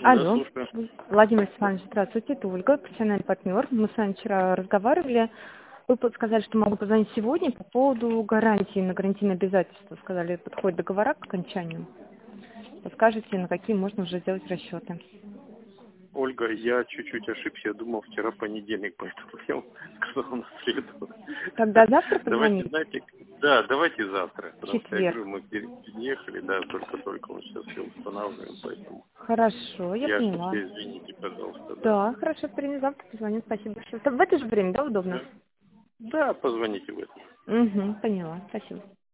Да, Алло, слушаю. Владимир Степанович, здравствуйте, это Ольга, профессиональный партнер. Мы с вами вчера разговаривали. Вы сказали, что могу позвонить сегодня по поводу гарантии на гарантийные обязательства. Сказали, подходит договора к окончанию. Подскажете, на какие можно уже сделать расчеты. Ольга, я чуть-чуть ошибся, я думал вчера понедельник, поэтому я вам сказал на среду. Тогда завтра Давайте, позвонить? знаете, да, давайте завтра, потому что я Четверг. говорю, мы переехали, да, только мы сейчас все устанавливаем, поэтому Хорошо, я я поняла. ошибся, извините, пожалуйста, да. Да, хорошо, завтра позвоню, спасибо большое. В это же время, да, удобно? Да, да, позвоните в это. Угу, поняла, спасибо.